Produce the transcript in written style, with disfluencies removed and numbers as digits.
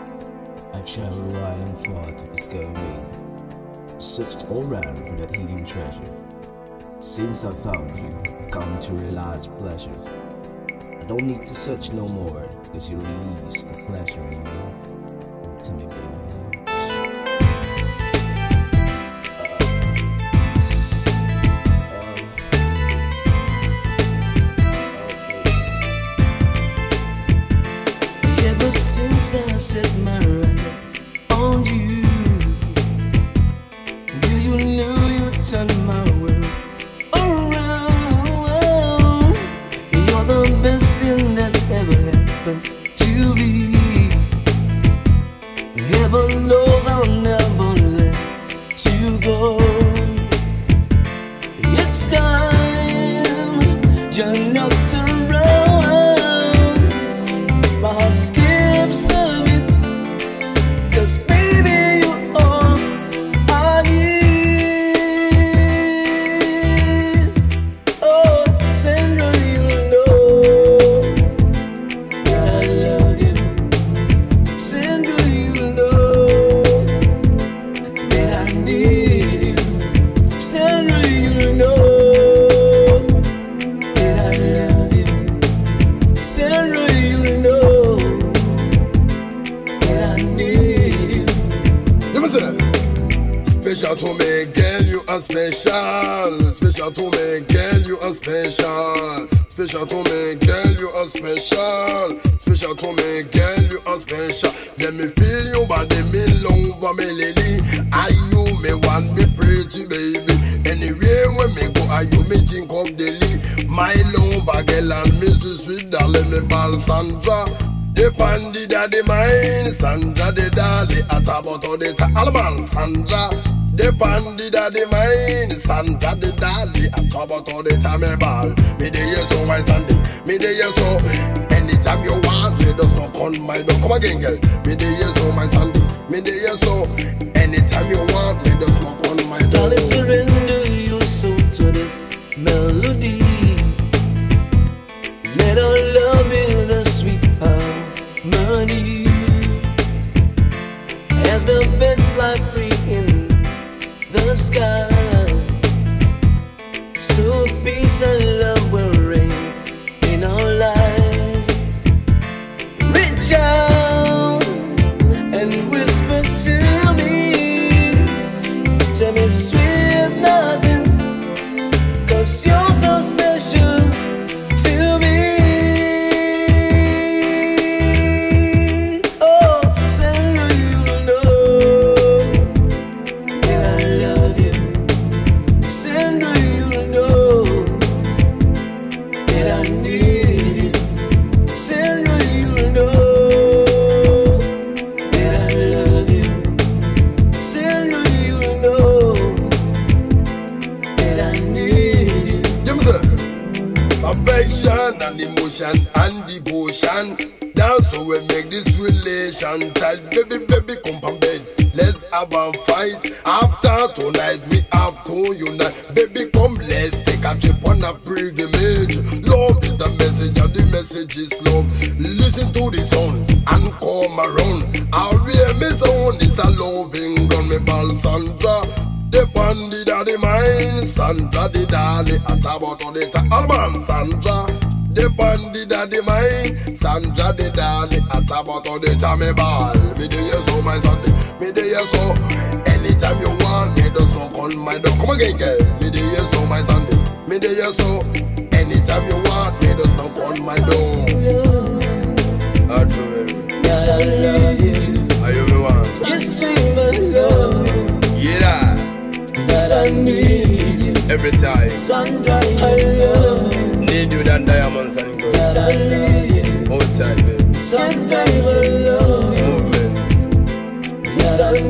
I've traveled wide and far to discover me, searched all round for that hidden treasure. Since I found you, I've come to realize pleasure. I don't need to search no more, cause you release the pleasure in me. To me, baby. Ever since I set my eyes on you, do you know you turned my world around? You're the best thing that ever happened to me. Heaven knows I'll never let you go. It's time, you're not around. My heart skips a beat, 'cause baby you're all I need. Oh, Sandra, you know that I love you. Sandra, you know that I need you. Sandra, you know that I love you. Sandra, you know that I need you. Let me say, special to me, girl, you are special. Special to me, girl, you are special. Special to me, girl, you are special. Special to me, girl, you are special. Let me feel your body, me love, me lady. Are you me want me pretty baby? Anywhere when me go, are you me think of daily? My love, girl, and Mrs. Sweet darling, me ball Sandra. The pandy daddy mine, Sandra the daddy, at about all the time. Alman Sandra. The pandy daddy mine, Sandra the daddy, at about all the time. Me ball, me the yes so my Sandy, me the yes so. Anytime you want, me just knock on my door. Come again, girl. Me the yes so my Sandy, me the yes so. Anytime you want, me just knock on my door. Darling, surrender your soul to this melody. Let our love be the sweet harmony. As the bird fly free in the sky, so peace and love will reign in our lives. Reach out and whisper to me. Tell me sweet nothing, 'cause you're so special to me. Oh, Sandra, you know that I love you. Sandra, you know that I need you. Sandra, you know that I love you. Sandra, you know that I need you. Affection and emotion and devotion. That's how we make this relation tight. Baby, baby, come from bed. Let's have a fight. After tonight, we have to unite. Baby, come, let's take a trip on a pilgrimage. Love is the message, and the message is love. Listen to the sound and come around. Our real me sound is a loving ground. Me ball Sandra. The pandy daddy mine, Sandra the daddy, at about all the time. Alman Sandra. The pandy daddy mine, Sandra the daddy, at about all the time. Me ball, me do you so my Sunday, me do you so. Anytime you want, me just knock on my door. Come again, girl. Me do you so my Sunday, me do you so. Anytime you want, me just knock on my door. Yes, I love you. Are you the one? Just dream of love. Yeah. Yes, I need you. Every time. Sandra, I love you. Need you than diamonds and gold. Yes, I need you. Hold tight, baby. Sandra, I love you. Movement. Yes, I